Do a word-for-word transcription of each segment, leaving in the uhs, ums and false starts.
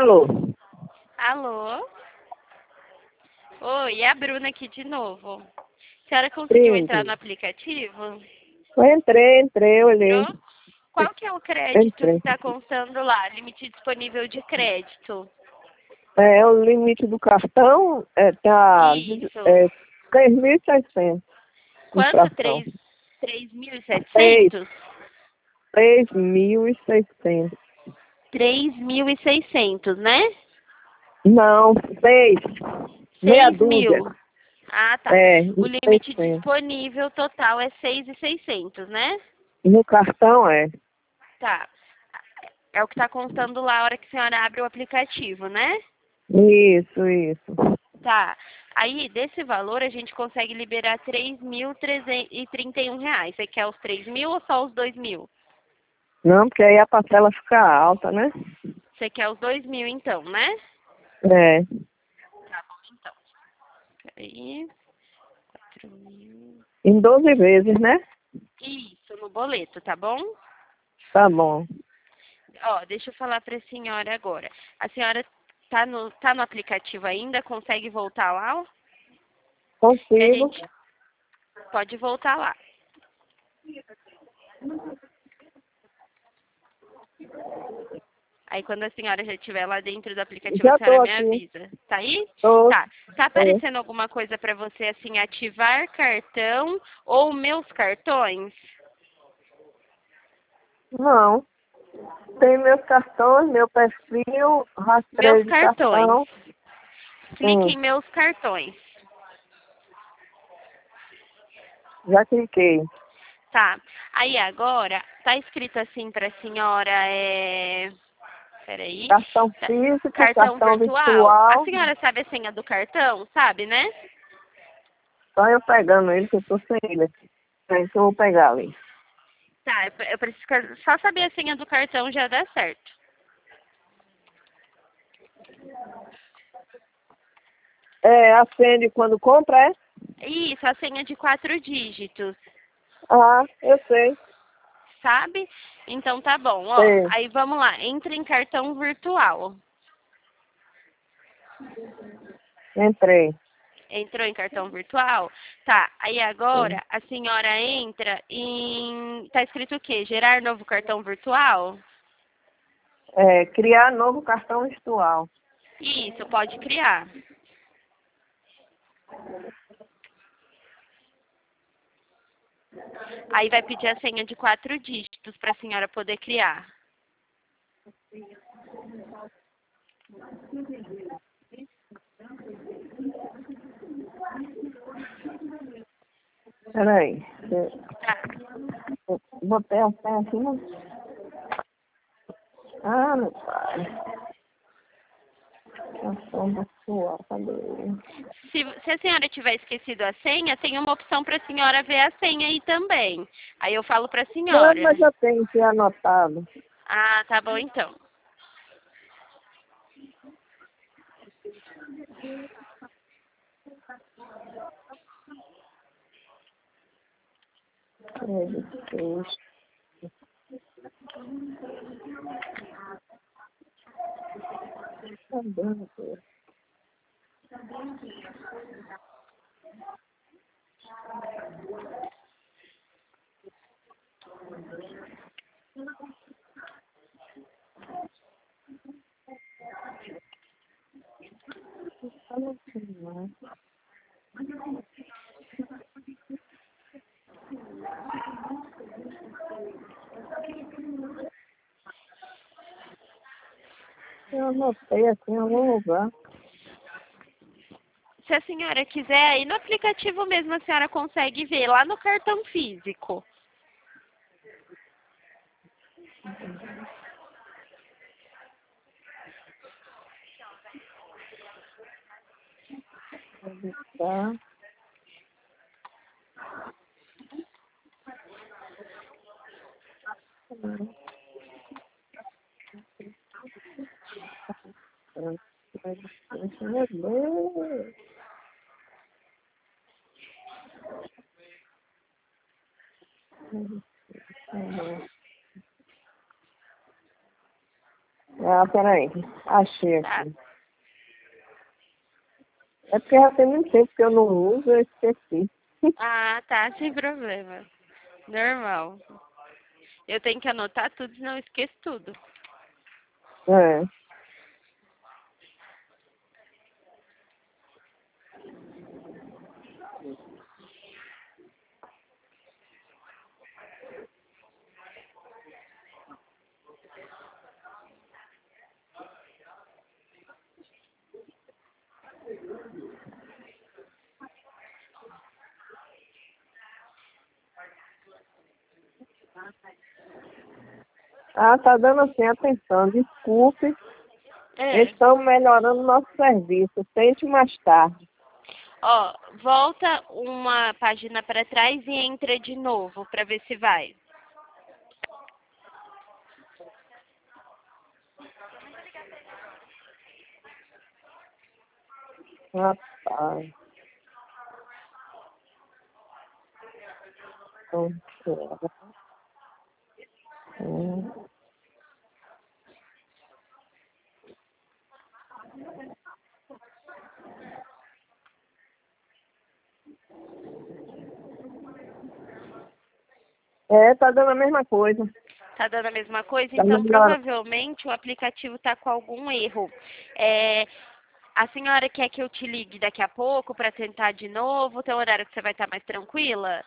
Alô? Alô? Oi, é a Bruna aqui de novo. A senhora conseguiu Sim, entrar sim. no aplicativo? Eu entrei, entrei, olhei. Entrou? Qual que é o crédito que Entrei. está constando lá? Limite disponível de crédito. É, o limite do cartão é, tá Isso. é, três mil e seiscentos Quanto? infração. Três três mil e Três setecentos? três mil e seiscentos. Três mil e seiscentos, né? Não, seis. Meia Seis dúzia. mil. Ah, tá. É, O limite seiscentos. disponível total é seis mil e seiscentos, né? No cartão é. Tá. É o que está contando lá a hora que a senhora abre o aplicativo, né? Isso, isso. Tá. Aí, desse valor, a gente consegue liberar três mil trezentos e trinta e um reais. Você quer os três mil ou só os dois mil? Não, porque aí a parcela fica alta, né? Você quer os dois mil, então, né? É. Tá bom, então. Peraí. Quatro mil. Em doze vezes, né? Isso, no boleto, tá bom? Tá bom. Ó, deixa eu falar pra senhora agora. A senhora tá no, tá no aplicativo ainda? Consegue voltar lá? Que a Consigo. gente pode voltar lá. Aí quando a senhora já estiver lá dentro do aplicativo, a Já senhora tô me aqui. avisa. Tá aí? Tô. Tá. Tá Tô. aparecendo alguma coisa pra você assim, ativar cartão ou meus cartões? Não. Tem meus cartões, meu perfil, Meus rastreio de cartões. cartão. Clique Hum, em meus cartões. já cliquei. Tá. Aí agora, tá escrito assim pra senhora, é... Peraí. Cartão Tá. físico, Cartão cartão virtual. A virtual. senhora sabe a senha do cartão? Sabe, né? Só eu pegando ele, que eu tô sem ele aqui. Aí que eu vou pegar ali. Tá, eu eu preciso só saber a senha do cartão já dá certo. É, acende quando compra, é? Isso, a senha de quatro dígitos. Ah, eu sei. Sabe? Então tá bom, ó. Sei. Aí vamos lá, entra em cartão virtual. Entrei. Entrou em cartão virtual? Tá. Aí Sei. agora a senhora entra em. Tá escrito o quê? Gerar novo cartão virtual? É, criar novo cartão virtual. Isso, pode criar. Aí vai pedir a senha de quatro dígitos para a senhora poder criar. Peraí. Tá. Eu botei a pé aqui, mas... Ah, meu pai. Cartão virtual, cadê ele? Se, se a senhora tiver esquecido a senha, tem uma opção para a senhora ver a senha aí também. Aí eu falo para a Não, senhora. mas eu tenho aqui anotado. Ah, tá bom então. Crédito. Tá dando, pô. Tá no celular. Eu anotei aqui em algum lugar. Se a senhora quiser, aí no aplicativo mesmo a senhora consegue ver, lá no cartão físico. Tá. Meu Deus. Ah, peraí. Achei Tá. aqui. É porque já tem muito tempo que eu não uso, eu esqueci. Ah, tá, sem problema. Normal. Eu tenho que anotar tudo, senão eu esqueço tudo. É. Ah, tá dando assim, atenção, desculpe. É. Estamos melhorando nosso serviço. Tente mais tarde. Ó, volta uma página para trás e entra de novo para ver se vai. Rapaz. Então, pera. Hum. É, tá dando a mesma coisa. Tá dando a mesma coisa? Tá Então, melhorando. provavelmente o aplicativo tá com algum erro. É, a senhora quer que eu te ligue daqui a pouco para tentar de novo? Tem um horário que você vai estar mais tranquila?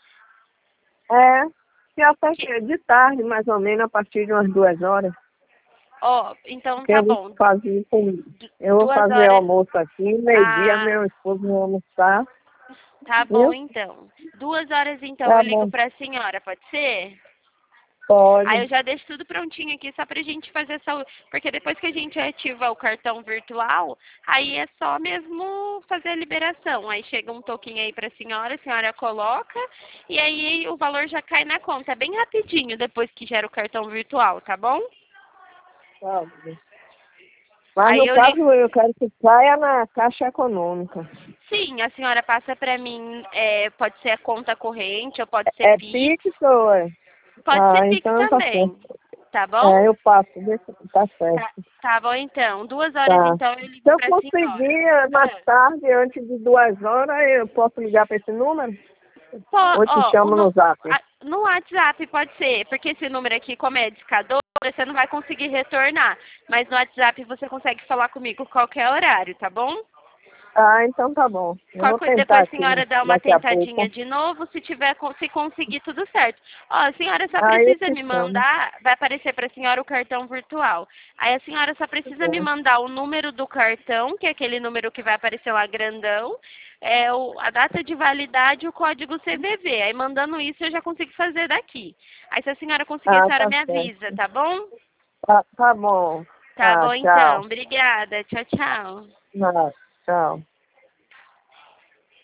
É, que até Que- que de tarde, mais ou menos, a partir de umas duas horas. Ó, então Que tá eu vou bom. fazer, com- Du- eu vou Duas fazer horas. almoço aqui, meio-dia Ah, meu esposo vai almoçar, tá bom viu? então. Duas horas então eu Tá ligo bom, pra senhora, pode ser? Aí pode. eu já deixo tudo prontinho aqui só pra gente fazer essa. Porque depois que a gente ativa o cartão virtual, aí é só mesmo fazer a liberação. Aí chega um toquinho aí pra senhora, a senhora coloca e aí o valor já cai na conta. É bem rapidinho depois que gera o cartão virtual, tá bom? Tá bom. Mas Aí no eu ligo. caso eu quero que saia na Caixa Econômica. Sim, a senhora passa pra mim, é, pode ser a conta corrente ou pode ser É Pix. Pix ou é? Pode ser Ah, Pix então tá também, certo. tá bom? É, eu passo, deixa- tá Tá, certo. tá bom então. Duas horas Tá. então eu ligo Se eu pra senhora. conseguir eh, mais Ah. tarde, antes de duas horas, eu posso ligar para esse número? Pô, Ou te ó, o chamo no nu- zap? a- no WhatsApp pode ser, porque esse número aqui, como é discador, você não vai conseguir retornar. Mas no WhatsApp você consegue falar comigo qualquer horário, tá bom? Ah, então tá bom. Eu Qualquer vou coisa, tentar depois a aqui senhora dá uma daqui a tentadinha pouco. de novo, se tiver, con- se conseguir tudo certo. Ó, a senhora só Aí eu precisa te me chamo. mandar, vai aparecer para a senhora o cartão virtual. Aí a senhora só precisa me É. mandar o número do cartão, que é aquele número que vai aparecer lá grandão, é o, a data de validade e o código C V V. Aí mandando isso eu já consigo fazer daqui. Aí se a senhora conseguir, a Ah, senhora tá me avisa, certo. tá bom? Tá, tá bom. Tá Tá, bom então. tchau. Obrigada. Tchau, tchau. Ah, tchau.